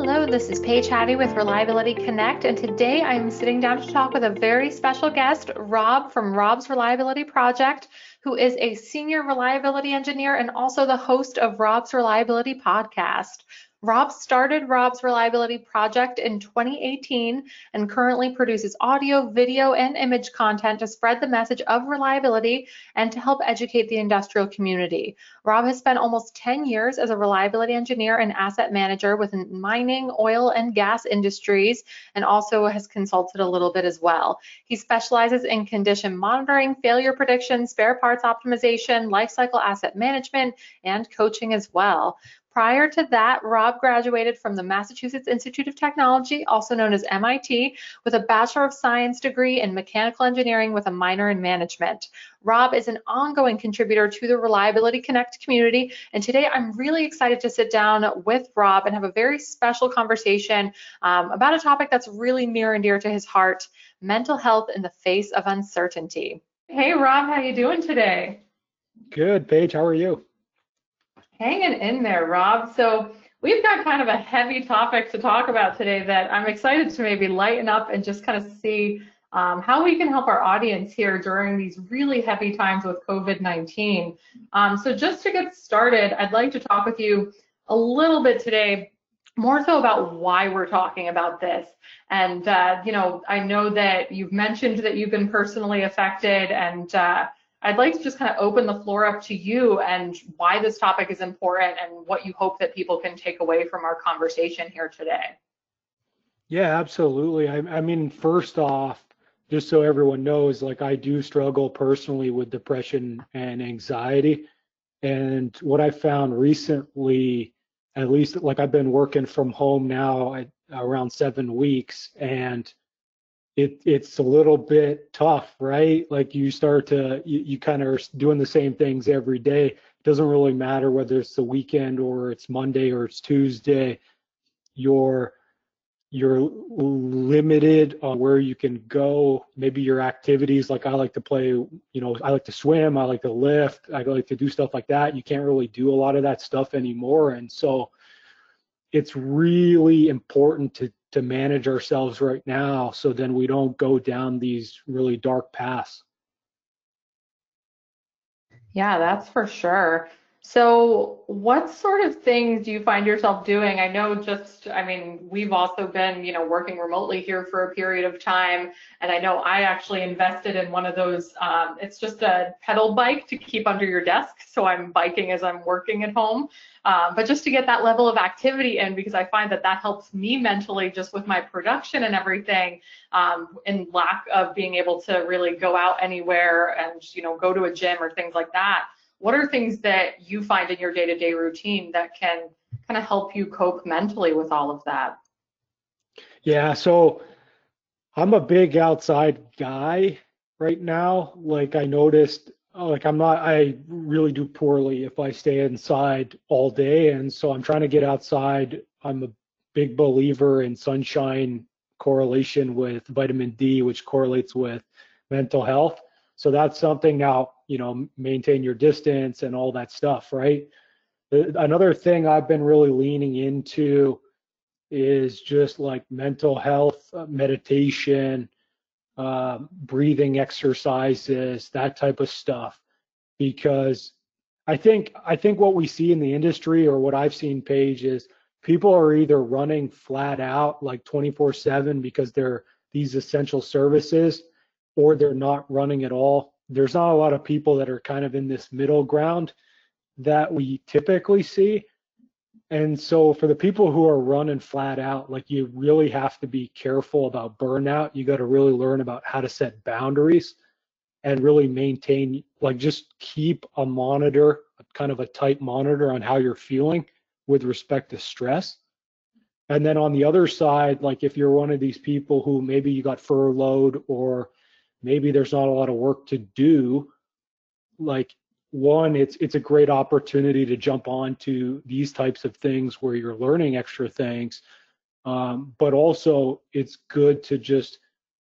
Hello, this is Paige Hattie with Reliability Connect, and today I'm sitting down to talk with a very special guest, Rob from Rob's Reliability Project, who is a senior reliability engineer and also the host of Rob's Reliability Podcast. Rob started Rob's Reliability Project in 2018 and currently produces audio, video, and image content to spread the message of reliability and to help educate the industrial community. Rob has spent almost 10 years as a reliability engineer and asset manager within mining, oil, and gas industries, and also has consulted a little bit as well. He specializes in condition monitoring, failure prediction, spare parts optimization, lifecycle asset management, and coaching as well. Prior to that, Rob graduated from the Massachusetts Institute of Technology, also known as MIT, with a Bachelor of Science degree in mechanical engineering with a minor in management. Rob is an ongoing contributor to the Reliability Connect community, and today I'm really excited to sit down with Rob and have a very special conversation about a topic that's really near and dear to his heart: mental health in the face of uncertainty. Hey Rob, how you doing today? Good, Paige. How are you? Hanging in there, Rob. So we've got kind of a heavy topic to talk about today that I'm excited to maybe lighten up and just kind of see how we can help our audience here during these really heavy times with COVID-19. So just to get started, I'd like to talk with you a little bit today, more so about why we're talking about this. And, I know that you've mentioned that you've been personally affected, and I'd like to just kind of open the floor up to you and why this topic is important and what you hope that people can take away from our conversation here today. Yeah, absolutely. I mean, first off, just so everyone knows, like I do struggle personally with depression and anxiety. And what I found recently, at least like I've been working from home now around 7 weeks, and it's a little bit tough, right? Like you kind of are doing the same things every day. It doesn't really matter whether it's the weekend or it's Monday or it's Tuesday. You're you're limited on where you can go. Maybe your activities, like I like to play, I like to swim, I like to lift, I like to do stuff like that. You can't really do a lot of that stuff anymore. And so it's really important to manage ourselves right now so then we don't go down these really dark paths. Yeah, that's for sure. So, what sort of things do you find yourself doing? We've also been, working remotely here for a period of time, and I know I actually invested in one of those. It's just a pedal bike to keep under your desk, so I'm biking as I'm working at home. But just to get that level of activity in, because I find that helps me mentally, just with my production and everything, in lack of being able to really go out anywhere and, go to a gym or things like that. What are things that you find in your day-to-day routine that can kind of help you cope mentally with all of that? Yeah, so I'm a big outside guy right now. Like I noticed, I really do poorly if I stay inside all day. And so I'm trying to get outside. I'm a big believer in sunshine correlation with vitamin D, which correlates with mental health. So that's something now, maintain your distance and all that stuff, right? Another thing I've been really leaning into is just like mental health, meditation, breathing exercises, that type of stuff. Because I think what we see in the industry, or what I've seen, Paige, is people are either running flat out like 24/7 because they're these essential services, or they're not running at all. There's not a lot of people that are kind of in this middle ground that we typically see. And so for the people who are running flat out, like you really have to be careful about burnout. You got to really learn about how to set boundaries and really maintain, like just keep a monitor, kind of a tight monitor on how you're feeling with respect to stress. And then on the other side, like if you're one of these people who maybe you got furloughed, or maybe there's not a lot of work to do, like one, it's a great opportunity to jump onto these types of things where you're learning extra things. But also it's good to just,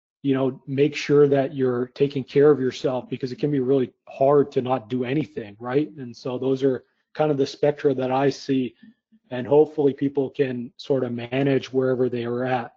make sure that you're taking care of yourself, because it can be really hard to not do anything, right? And so those are kind of the spectra that I see. and hopefully people can sort of manage wherever they are at.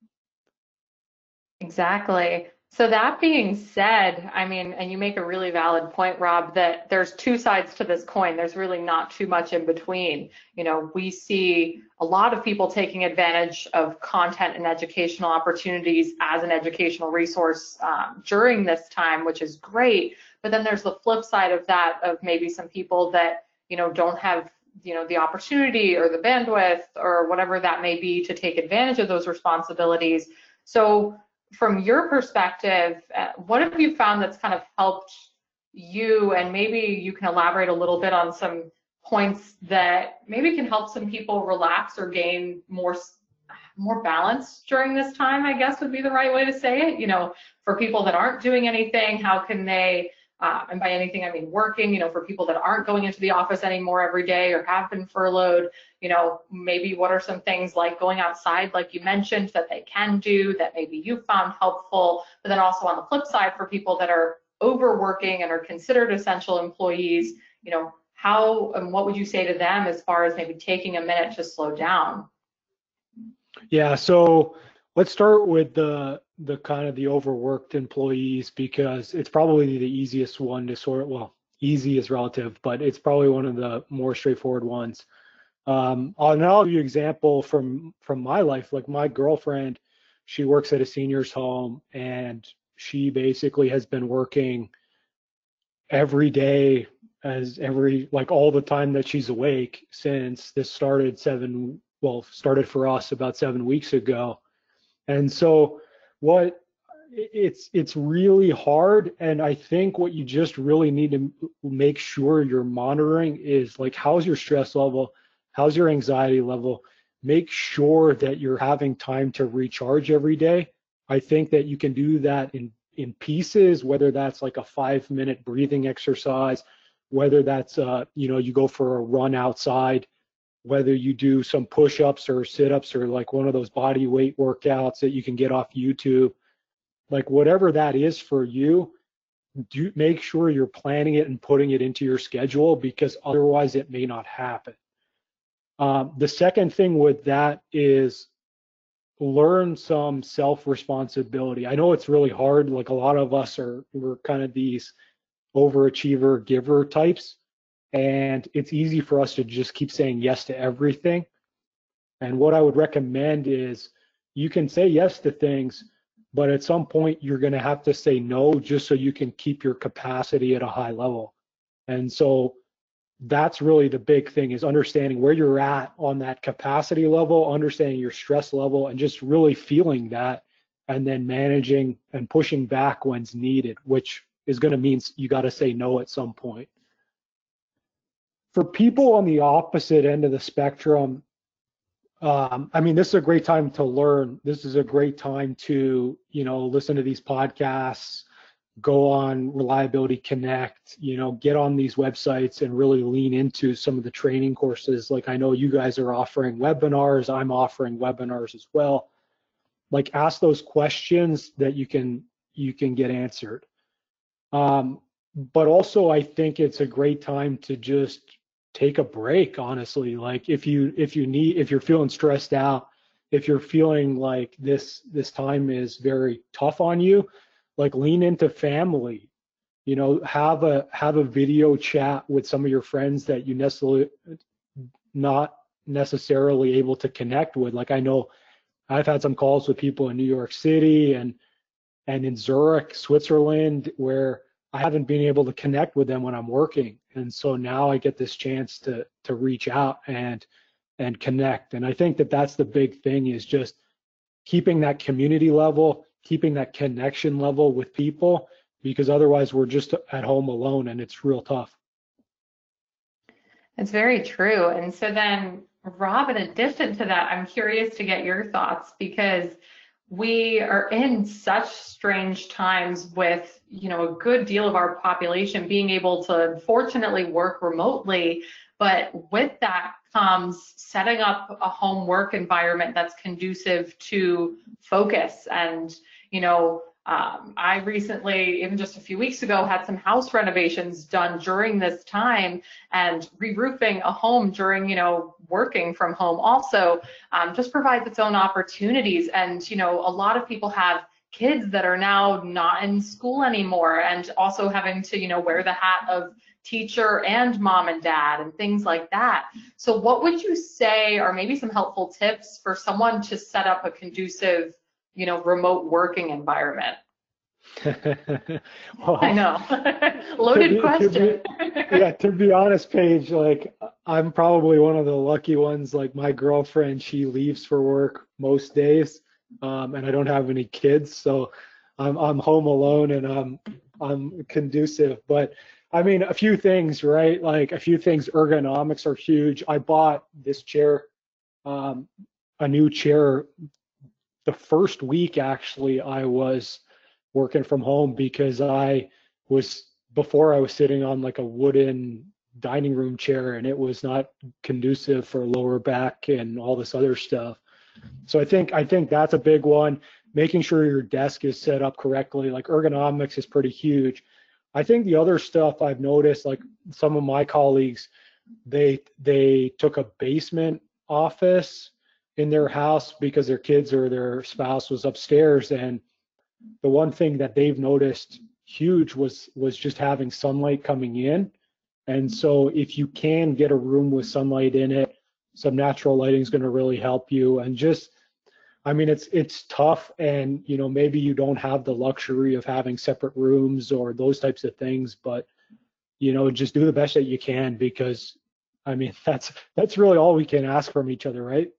Exactly. So that being said, I mean, and you make a really valid point, Rob, that there's two sides to this coin. There's really not too much in between. You know, we see a lot of people taking advantage of content and educational opportunities as an educational resource during this time, which is great. But then there's the flip side of that, of maybe some people that, you know, don't have, you know, the opportunity or the bandwidth or whatever that may be to take advantage of those responsibilities. So from your perspective, what have you found that's kind of helped you? And maybe you can elaborate a little bit on some points that maybe can help some people relax or gain more balance during this time, I guess would be the right way to say it. You know, for people that aren't doing anything, how can they, and by anything I mean working, you know, for people that aren't going into the office anymore every day or have been furloughed, you know, maybe what are some things like going outside, like you mentioned, that they can do that maybe you found helpful, but then also on the flip side for people that are overworking and are considered essential employees, you know, how and what would you say to them as far as maybe taking a minute to slow down? Yeah, so let's start with the kind of the overworked employees, because it's probably the easiest one to sort of, well, easy is relative, but it's probably one of the more straightforward ones. I'll give you an example from my life. Like my girlfriend, she works at a senior's home, and she basically has been working every day, like all the time that she's awake since this started started for us about 7 weeks ago. And so it's really hard. And I think what you just really need to make sure you're monitoring is like, how's your stress level? How's your anxiety level? Make sure that you're having time to recharge every day. I think that you can do that in pieces, whether that's like a 5-minute breathing exercise, whether that's you go for a run outside, whether you do some push-ups or sit-ups or like one of those body weight workouts that you can get off YouTube, like whatever that is for you, do make sure you're planning it and putting it into your schedule, because otherwise it may not happen. The second thing with that is learn some self-responsibility. I know it's really hard. Like a lot of us we're kind of these overachiever giver types, and it's easy for us to just keep saying yes to everything. And what I would recommend is you can say yes to things, but at some point you're going to have to say no, just so you can keep your capacity at a high level. And so that's really the big thing, is understanding where you're at on that capacity level, understanding your stress level, and just really feeling that, and then managing and pushing back when's needed, which is going to mean you got to say no at some point. For people on the opposite end of the spectrum, I mean, this is a great time to learn. This is a great time to, listen to these podcasts, go on Reliability Connect, get on these websites and really lean into some of the training courses. Like I know you guys are offering webinars. I'm offering webinars as well. Like ask those questions that you can get answered. But also I think it's a great time to just take a break, honestly. Like if you're feeling stressed out, if you're feeling like this time is very tough on you, like lean into family, have a video chat with some of your friends that you not necessarily able to connect with. Like I know I've had some calls with people in New York City and in Zurich, Switzerland, where I haven't been able to connect with them when I'm working. And so now I get this chance to reach out and connect. And I think that that's the big thing, is just keeping that community level, keeping that connection level with people, because otherwise we're just at home alone and it's real tough. It's very true. And so then, Rob, in addition to that, I'm curious to get your thoughts, because we are in such strange times with, a good deal of our population being able to fortunately work remotely. But with that comes setting up a home work environment that's conducive to focus and, I recently, even just a few weeks ago, had some house renovations done during this time, and re-roofing a home during, working from home also just provides its own opportunities. And, a lot of people have kids that are now not in school anymore, and also having to, wear the hat of teacher and mom and dad and things like that. So what would you say are maybe some helpful tips for someone to set up a conducive, remote working environment? I Well, know. to Loaded be, to question. be, yeah, to be honest, Paige, like I'm probably one of the lucky ones. Like my girlfriend, she leaves for work most days, and I don't have any kids, so I'm home alone and I'm conducive. But I mean, a few things, right? Like a few things. Ergonomics are huge. I bought this chair, um, a new chair, the first week actually I was working from home because before I was sitting on like a wooden dining room chair and it was not conducive for lower back and all this other stuff. So I think that's a big one. Making sure your desk is set up correctly, like ergonomics is pretty huge. I think the other stuff I've noticed, like some of my colleagues, they took a basement office in their house because their kids or their spouse was upstairs, and the one thing that they've noticed huge was just having sunlight coming in. And so if you can get a room with sunlight in it, some natural lighting is going to really help you. And just, I mean, it's tough, and maybe you don't have the luxury of having separate rooms or those types of things, but just do the best that you can, because I mean that's really all we can ask from each other, right?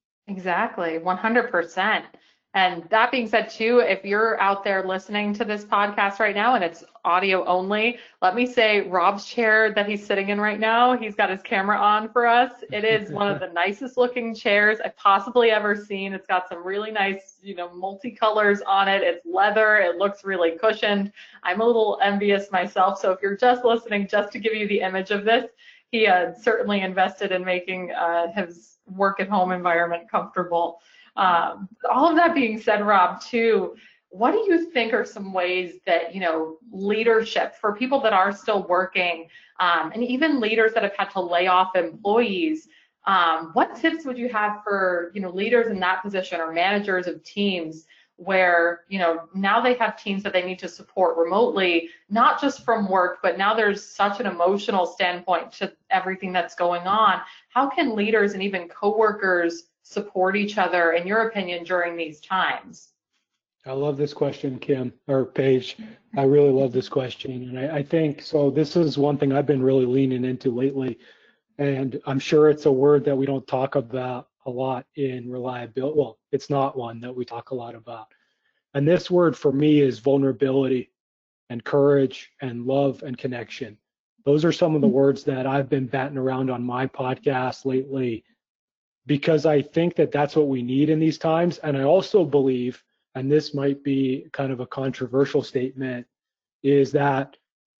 Exactly, 100%. And that being said, too, if you're out there listening to this podcast right now and it's audio only, let me say Rob's chair that he's sitting in right now, he's got his camera on for us. It is one of the nicest looking chairs I've possibly ever seen. It's got some really nice, multicolors on it. It's leather. It looks really cushioned. I'm a little envious myself. So if you're just listening, just to give you the image of this, he certainly invested in making his work at home environment comfortable. All of that being said, Rob, too, what do you think are some ways that, leadership for people that are still working, and even leaders that have had to lay off employees, what tips would you have for, leaders in that position or managers of teams where, now they have teams that they need to support remotely, not just from work, but now there's such an emotional standpoint to everything that's going on. How can leaders and even coworkers support each other, in your opinion, during these times? I love this question, Kim or Paige. I really love this question. And I think so. This is one thing I've been really leaning into lately. And I'm sure it's a word that we don't talk about a lot in reliability. Well, it's not one that we talk a lot about. And this word for me is vulnerability and courage and love and connection. Those are some of the words that I've been batting around on my podcast lately, because I think that that's what we need in these times. And I also believe, and this might be kind of a controversial statement, is that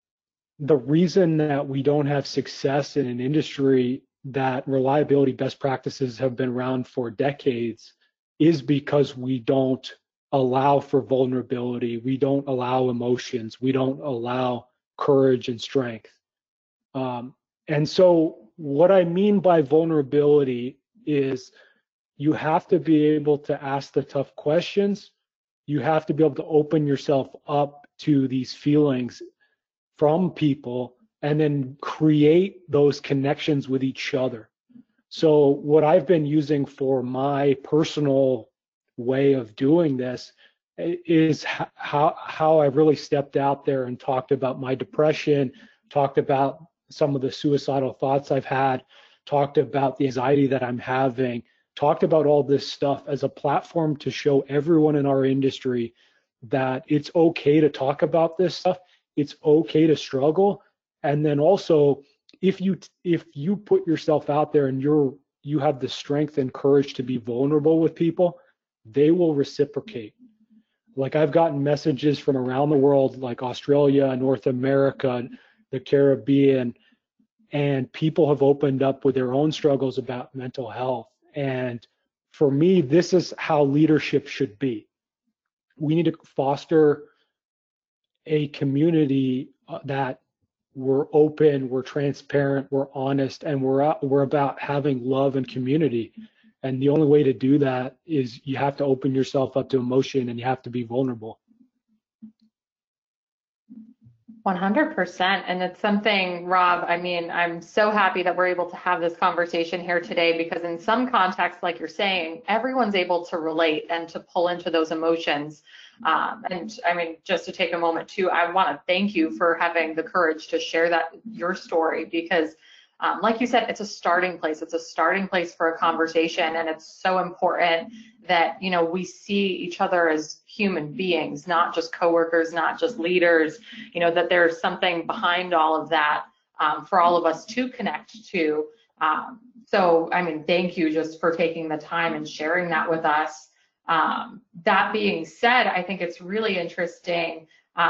the reason that we don't have success in an industry that reliability best practices have been around for decades is because we don't allow for vulnerability, we don't allow emotions, we don't allow courage and strength. And so what I mean by vulnerability is you have to be able to ask the tough questions. You have to be able to open yourself up to these feelings from people and then create those connections with each other. So what I've been using for my personal way of doing this is how I've really stepped out there and talked about my depression, talked about some of the suicidal thoughts I've had, talked about the anxiety that I'm having, talked about all this stuff as a platform to show everyone in our industry that it's okay to talk about this stuff. It's okay to struggle. And then also, if you put yourself out there and you have the strength and courage to be vulnerable with people, they will reciprocate. Like I've gotten messages from around the world, like Australia, North America, the Caribbean, and people have opened up with their own struggles about mental health. And for me, this is how leadership should be. we need to foster a community that we're open, we're transparent, we're honest, and we're about having love and community. And the only way to do that is you have to open yourself up to emotion, and you have to be vulnerable. 100%. And it's something, Rob, I mean, I'm so happy that we're able to have this conversation here today, because in some contexts, like you're saying, everyone's able to relate and to pull into those emotions. And I mean, just to take a moment too, I want to thank you for having the courage to share your story, because like you said, it's a starting place. It's a starting place for a conversation, and it's so important that, you know, we see each other as human beings, not just coworkers, not just leaders, you know, that there's something behind all of that for all of us to connect to. So, I mean, thank you just for taking the time and sharing that with us. That being said, I think it's really interesting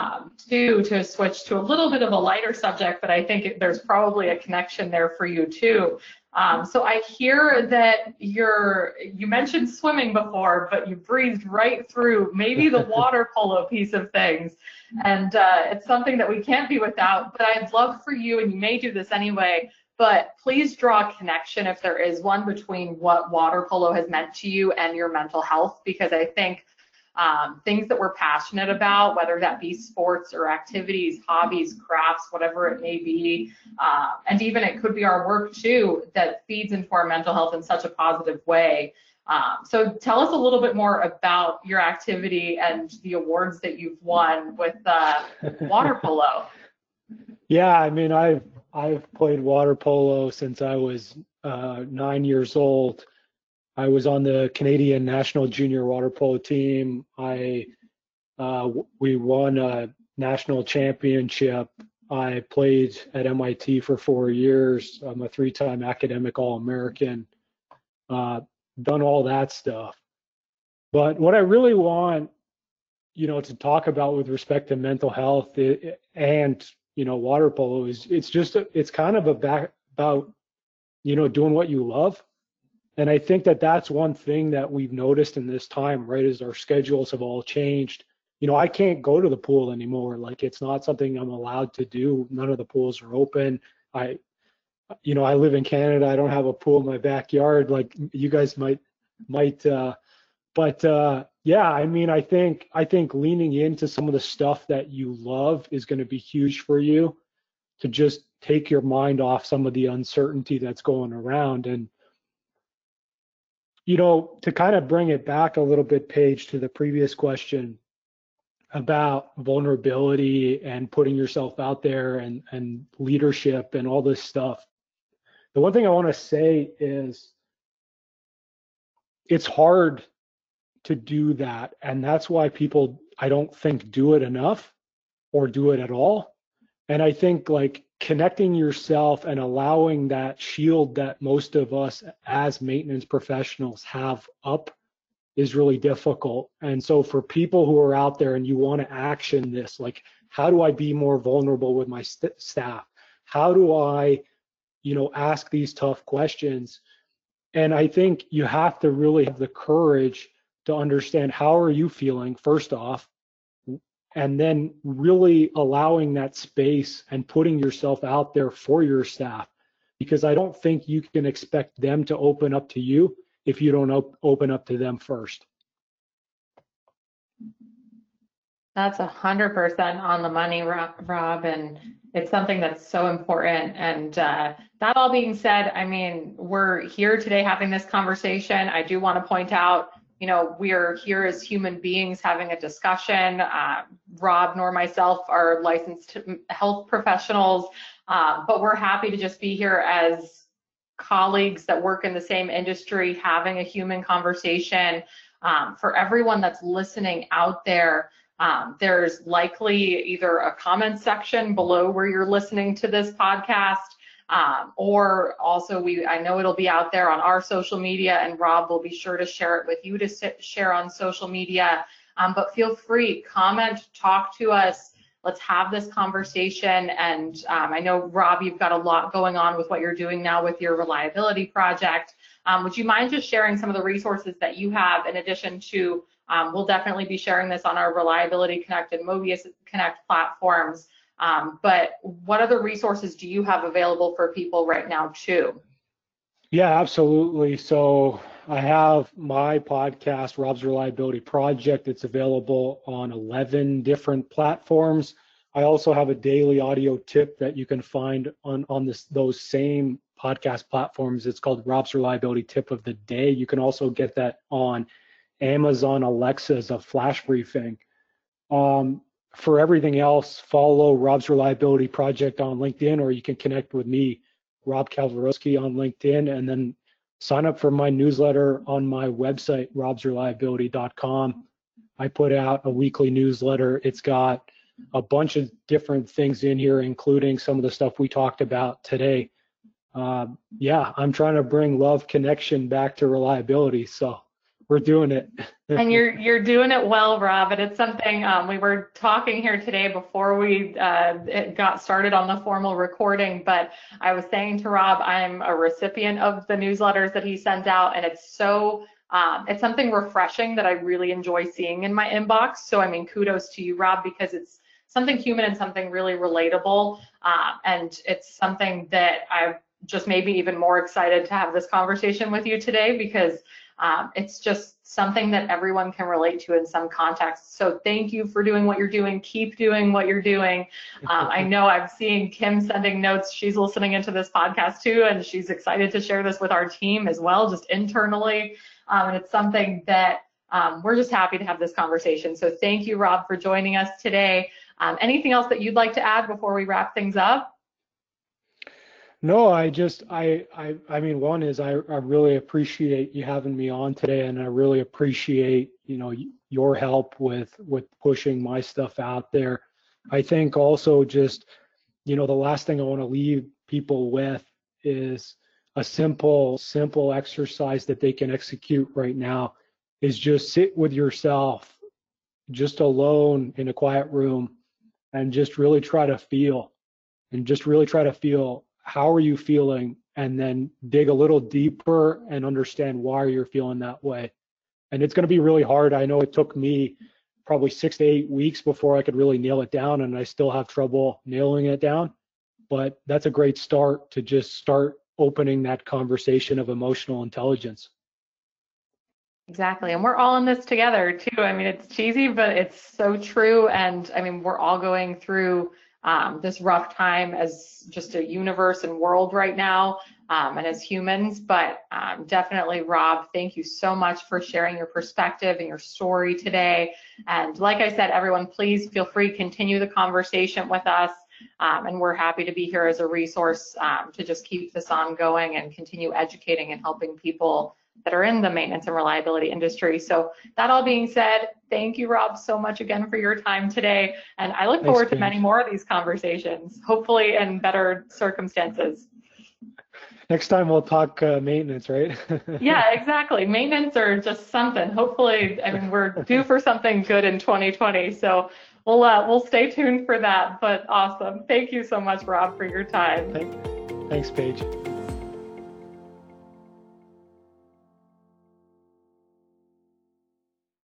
to switch to a little bit of a lighter subject, but I think there's probably a connection there for you too. So I hear that you mentioned swimming before, but you breezed right through maybe the water polo piece of things. And it's something that we can't be without, but I'd love for you, and you may do this anyway, but please draw a connection, if there is one, between what water polo has meant to you and your mental health, because I think things that we're passionate about, whether that be sports or activities, hobbies, crafts, whatever it may be, and even it could be our work too, that feeds into our mental health in such a positive way. So tell us a little bit more about your activity and the awards that you've won with water polo. Yeah, I mean, I've played water polo since I was 9 years old. I was on the Canadian national junior water polo team. We won a national championship. I played at MIT for 4 years. I'm a 3-time academic All-American. Done all that stuff. But what I really want, you know, to talk about with respect to mental health and, you know, water polo is it's kind of about, you know, doing what you love. And I think that's one thing that we've noticed in this time, right, is our schedules have all changed. You know, I can't go to the pool anymore. Like, it's not something I'm allowed to do. None of the pools are open. I live in Canada. I don't have a pool in my backyard like you guys might. Yeah, I mean, I think leaning into some of the stuff that you love is going to be huge for you, to just take your mind off some of the uncertainty that's going around. And, you know, to kind of bring it back a little bit, Paige, to the previous question about vulnerability and putting yourself out there and leadership and all this stuff. The one thing I want to say is it's hard to do that. And that's why people, I don't think, do it enough or do it at all. And I think, like, connecting yourself and allowing that shield that most of us as maintenance professionals have up is really difficult. And so for people who are out there and you want to action this, like, how do I be more vulnerable with my staff? How do I, you know, ask these tough questions? And I think you have to really have the courage to understand, how are you feeling, first off, and then really allowing that space and putting yourself out there for your staff, because I don't think you can expect them to open up to you if you don't open up to them first. That's 100% on the money, Rob, and it's something that's so important. And that all being said, I mean, we're here today having this conversation. I do want to point out, you know, we're here as human beings having a discussion. Rob nor myself are licensed health professionals, but we're happy to just be here as colleagues that work in the same industry, having a human conversation. For everyone that's listening out there, there's likely either a comment section below where you're listening to this podcast, or also I know it'll be out there on our social media, and Rob will be sure to share it with you to share on social media. But feel free, comment, talk to us. Let's have this conversation. And I know, Rob, you've got a lot going on with what you're doing now with your reliability project. Would you mind just sharing some of the resources that you have in addition to We'll definitely be sharing this on our Reliability Connect and Mobius Connect platforms. But what other resources do you have available for people right now too? Yeah, absolutely. So I have my podcast, Rob's Reliability Project. It's available on 11 different platforms. I also have a daily audio tip that you can find on those same podcast platforms. It's called Rob's Reliability Tip of the Day. You can also get that on Amazon Alexa as a flash briefing. For everything else, follow Rob's Reliability Project on LinkedIn, or you can connect with me, Rob Kalwarowski, on LinkedIn, and then sign up for my newsletter on my website, robsreliability.com. I put out a weekly newsletter. It's got a bunch of different things in here, including some of the stuff we talked about today. Yeah, I'm trying to bring love, connection back to reliability. So we're doing it. And you're doing it well, Rob. And it's something we were talking here today before we got started on the formal recording. But I was saying to Rob, I'm a recipient of the newsletters that he sends out, and it's so it's something refreshing that I really enjoy seeing in my inbox. So I mean, kudos to you, Rob, because it's something human and something really relatable, and it's something that I've just made me even more excited to have this conversation with you today, because it's just something that everyone can relate to in some context. So thank you for doing what you're doing. Keep doing what you're doing. I know I've seen Kim sending notes. She's listening into this podcast too, and she's excited to share this with our team as well, just internally. And it's something that we're just happy to have this conversation. So thank you, Rob, for joining us today. Anything else that you'd like to add before we wrap things up? No, I mean, one is I really appreciate you having me on today, and I really appreciate, your help with pushing my stuff out there. I think also just, the last thing I want to leave people with is a simple exercise that they can execute right now is just sit with yourself, just alone in a quiet room, and just really try to feel, how are you feeling, and then dig a little deeper and understand why you're feeling that way. And it's going to be really hard. I know it took me probably 6 to 8 weeks before I could really nail it down, and I still have trouble nailing it down, but that's a great start to just start opening that conversation of emotional intelligence. Exactly. And we're all in this together too. I mean, it's cheesy, but it's so true. And I mean, we're all going through this rough time as just a universe and world right now, and as humans. But definitely, Rob, thank you so much for sharing your perspective and your story today. And like I said, everyone, please feel free to continue the conversation with us. And we're happy to be here as a resource to just keep this ongoing and continue educating and helping people that are in the maintenance and reliability industry. So that all being said, thank you, Rob, so much again for your time today. And I look forward to many more of these conversations, hopefully in better circumstances. Next time we'll talk maintenance, right? Yeah, exactly. Maintenance or just something. Hopefully, I mean, we're due for something good in 2020. So we'll stay tuned for that. But awesome. Thank you so much, Rob, for your time. Thanks, Paige.